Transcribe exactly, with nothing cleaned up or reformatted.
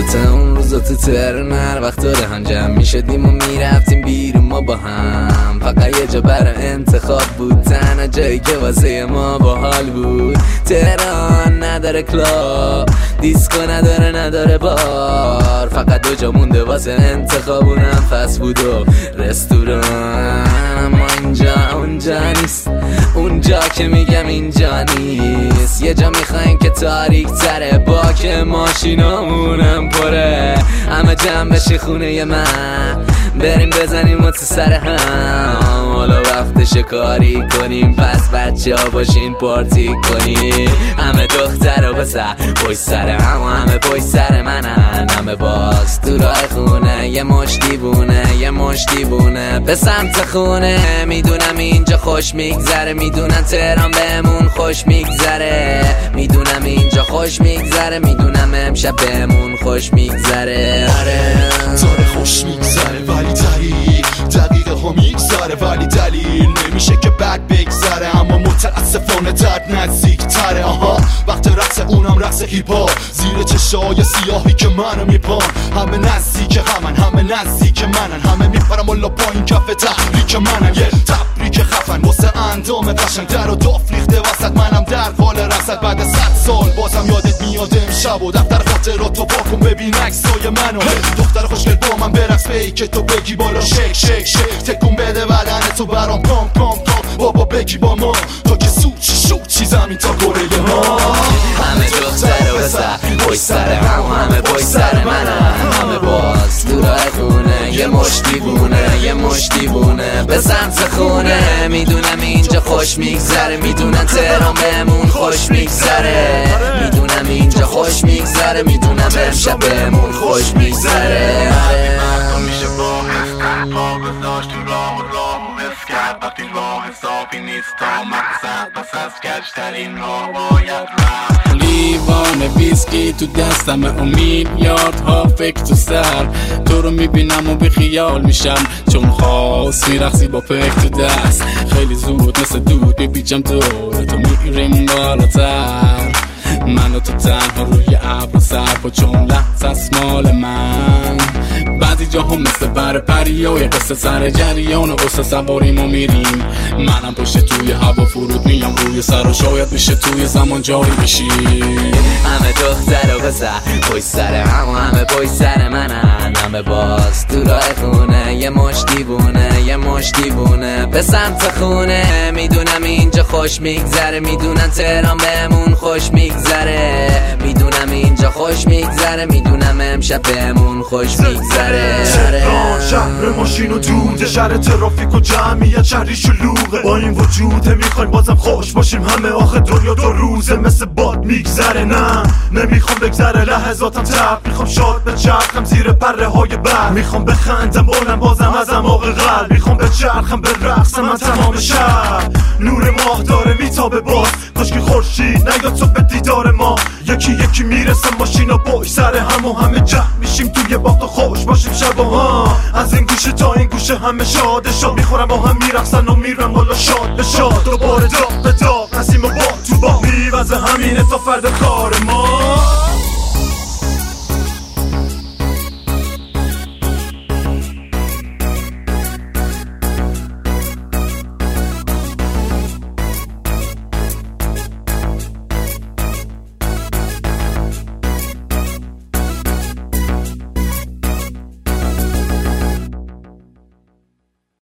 یادت اون روزا تو تهران هر وقت دوران جمع میشدیم و میرفتیم بیرون ما با هم، فقط یه جا برای انتخاب بود، تنها جایی که واسه ما باحال بود. تهران نداره کلاب، دیسکو نداره نداره بار، فقط دو جا مونده واسه انتخاب، اونم فست فود و رستوران. اما اینجا اونجا نیست، اونجا که میگم اینجا نیست. یه جا میخوایم که تاریک تره، با که ماشینامونم پره، همه جمع بشه خونه من، بریم بزنیم و تو سر هم. حالا وقت شکاری کنیم، پس بچه ها باشین پارتی کنیم. همه دختر و پسر پشت سر هم، همه پشت سر منن، همه باز تو راه خونه، یه مشتی بونه یه مشتی بونه به سمت خونه. میدونم اینجا خوش میگذره، میدونم تهران بهمون خوش میگذره، میدونم اینجا خوش میگذره، میدونم امشب بهمون خوش میگذره. آره داره خوش میگذره ولی طریق دقیقه ها میگذره، ولی دلیل نمیشه که بد بگذره، اما متاسفانه درد نزدیک تره. آها وقت رقص اونم رقص هیپ هاپ، زیر چشای سیاهی که منو میپان، همه نزدیک همن، همه نزدیک منن، همه میپرم الا پایین کف تحریک منن. یه تبریک خفن واسه اندام قشنگ، در و داف ریخته وسط، منم در حال رصد. بعد صد سال بازم یادت میاد امشب و دفتر خاطراتو واکن ببین عکسای منو. دختر خوشگل با من برقص به که تو بگی بالا شک شک شک، تکون بده بدنتو برام کام کام کام، بابا بگی با ما تو که سوچی سوچی زمین تا کره ها. همه دختر و پسر پشت سر هم، همه پشت سر منن، همه باز تو راه خونه، یه مشتی بونه یه مشتی بونه به سمت خونه. میدونم اینجا خوش میگذره، میدونم تهران بهمون خوش میگذره، میدونم اینجا خوش میگذره، میدونم امشب بهمون خوش میگذره. میشه با هستن پا گذاشت تو راه و راه و حس کرد وقتی راه حسابی نیست تا مقصد، بس از گشترین راه باید رفت. لیوان ویسکی تو دستم، امید یادها فکر تو سر، تو رو میبینم و بی خیال میشم، چون خواست میرقصی با پک تو دست. خیلی زود مثل دود ببیجم دور تو، میریم بالاتر، من و تو تنها روی ابر سر و چون لحظه است مال من. بعضی جا هم مثل بر پریا و یه قصه سر جریان و قصه سواریم و میریم، منم پشت توی هوا فرود میام روی سر و شاید بشه توی زمان جاری بشی. همه دختر و پسر پشت سر هم، همه پشت سر منن، همه باز تو راه خونه، یه مشتی بونه یه مشتی بونه به سمت خونه. میدونم اینجا خوش میگذره، میدونم تهران بهمون خوش میگذره، میدونم اینجا خوش میگذره، میدونم امشب بهمون خوش میگذره. تهران شهر ماشین و دوده، شهر ترافیک و جمعیت، شهری شلوغه، با این وجوده میخوایم بازم خوش باشیم همه، آخه دنیا دو روزه مثل باد میگذره. نه نمیخوام بگذره لحظاتم تب، میخوام شاد بچرخم زیر پره های بر، میخوام بخندم بلند بازم از عماق قلب، میخوام بچرخم به رقص من تمام شب. نور ماه داره میتابه باز، کاشکی خورشید نیاد تو به دیدار ما، یکی یکی میرسم ماشینا پشت سر هم و همه جمع میشیم توی باغ و خوش باشیم شب ها. از این گوشه تا این گوشه همه شاده شاد، میخورم با هم میرقصن و میرم بالا شاد به شاد. دوباره داغ به داغ نسیم و با تو با میوزه همینه تا فرد کار ما.